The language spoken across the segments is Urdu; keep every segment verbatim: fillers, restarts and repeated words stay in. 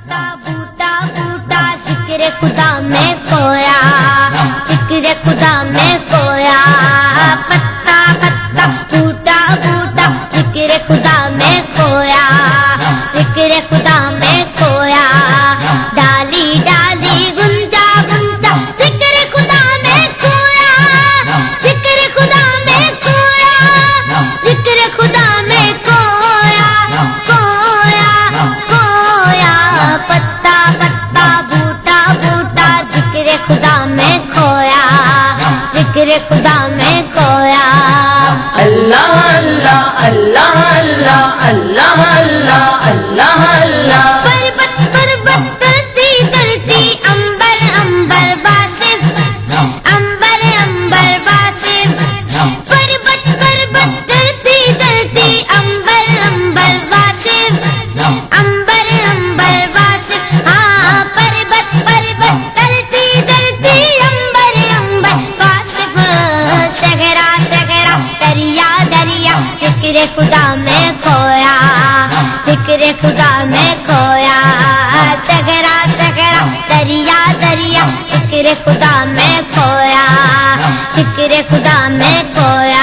پتا بوٹا بوٹا ذکر خدا میں کھویا، ذکر خدا میں کھویا، پتا پتا بوٹا بوٹا ذکر خدا میں کھویا، ذکر خدا میں کھویا، ڈالی ڈالی گنجا گنجا ذکر خدا میں کھویا، ذکر خدا میں کھویا، ذکر خدا میں کھویا، کھویا کھویا، پتا پتا بوٹا بوٹا ذکر خدا میں کھویا، ذکر خدا میں کھویا، اللہ اللہ اللہ اللہ اللہ اللہ اللہ اللہ، پربت پربت درتی درتی امبر امبر باسف، امبر امبر باسف، پربت پربت درتی درتی امبر امبر باسف، امبر امبر باسف، ہاں پربت پربت درتی درتی امبر امبر باسف، صحرا صحرا دریا دریا ذکر خدا میں کھویا، ذکر خدا میں کھویا، صحرا صحرا دریا دریا ذکر خدا میں کھویا، ذکر خدا میں کھویا،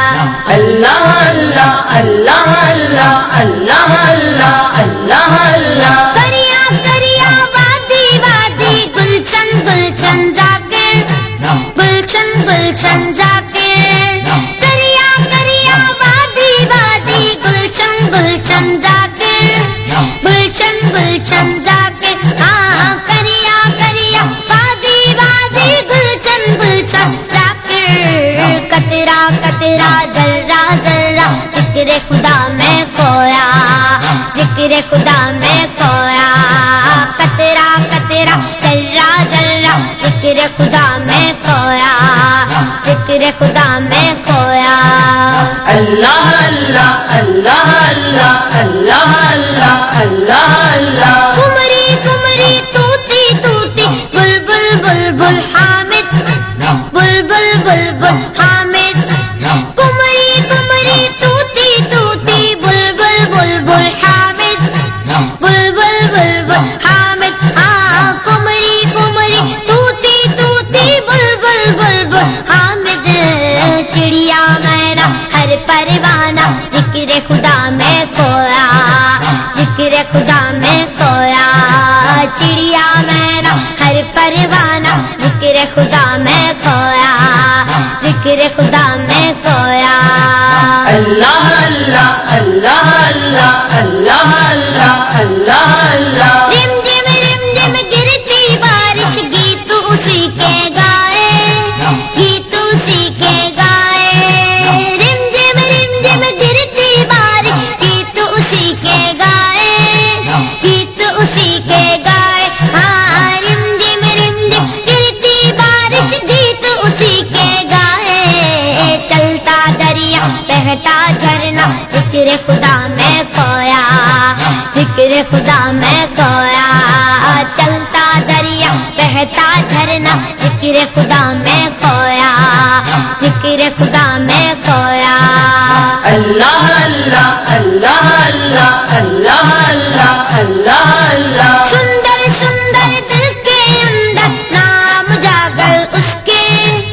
اللہ اللہ اللہ اللہ اللہ اللہ اللہ اللہ، کریا کریا وادی وادی گلشن گلشن ذاکر، گلشن گلشن ذاکر، کریا کریا وادی وادی گلشن گلشن ذاکر، گلشن گلشن ذاکر، ہاں کریا کریا وادی وادی گلشن گلشن ذاکر، قطرہ قطرہ ذرہ ذرہ ذکر خدا میں کھویا، ذکر خدا میں کھویا، قطرہ قطرہ ذرہ ذرہ ذکر خدا میں کھویا، ذکر خدا میں کھویا، اللہ اللہ اللہ اللہ اللہ اللہ اللہ اللہ، کمری کمری توتی توتی بلبل بلبل حامد، بلبل بلبل حامد، کمری کمری توتی توتی بلبل بلبل حامد، بلبل بلبل حامد، ہاں کمری کمری توتی توتی بلبل بلبل حامد، چڑیا مینا ہر پروانہ ذکر خدا میں کھویا، ذکر خدا میں کھویا، چڑیا مینا ہر پروانہ ذکر خدا میں کھویا، ذکر خدا میں کھویا، اللہ اللہ اللہ اللہ اللہ اللہ اللہ اللہ، رم جم رم جم گرتی بارش گیت اسی کے گائے، گیت اسی کے گائے، رم جم رم جم گرتی بارش گیت اسی کے گائے، گیت اسی کے گائے، ہاں رم جم رم جم گرتی بارش گیت اسی کے گائے، چلتا دریا بہتا جھرنا ذکر خدا میں کھویا، ذکر خدا میں کھویا، چلتا دریا بہتا جھرنا ذکر خدا میں کھویا، ذکر خدا میں کھویا، اللہ اللہ اللہ اللہ اللہ اللہ اللہ اللہ، سندر سندر دل کے اندر نام جاگر اس کے،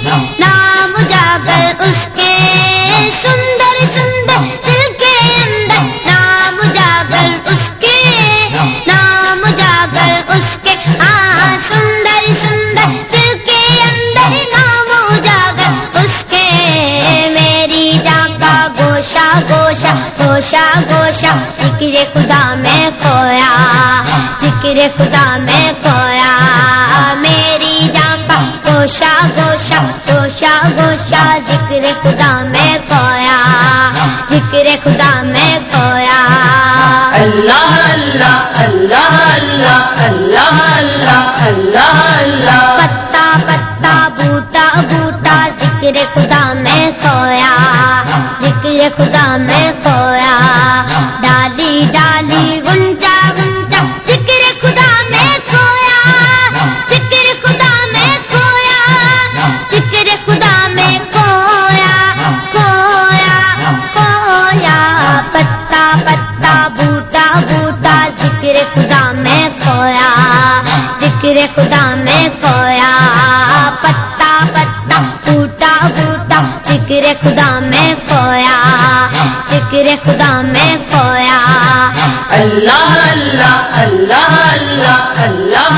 نام جاگر اس کے، سندر سندر دل کے اندر نام جاگر اس کے، نام جاگر اس کے، ہاں سندر سندر دل کے اندر نام جاگر اس کے، میری جان کا گوشہ گوشہ گوشہ گوشہ ذکر خدا میں کھویا، ذکر خدا میں کھویا، میری جان کا گوشہ گوشہ گوشہ گوشہ ذکر خدا میں کھویا، ذکر خدا میں کھویا، اللہ اللہ اللہ اللہ اللہ اللہ اللہ اللہ، پتا پتا بوٹا بوٹا ذکر خدا میں کھویا، ذکر خدا میں کھویا، ڈالی ڈالی گنجا گنجا ذکر خدا میں کھویا، ذکر خدا میں کھویا، ذکر خدا میں کھویا، کھویا کھویا، پتا پتا بوٹا بوٹا ذکر خدا میں کھویا، خدا میں کھویا، پتا پتا ٹوٹا ٹوٹا ذکر خدا میں کھویا، ذکر خدا میں کھویا۔ اللہ اللہ اللہ اللہ اللہ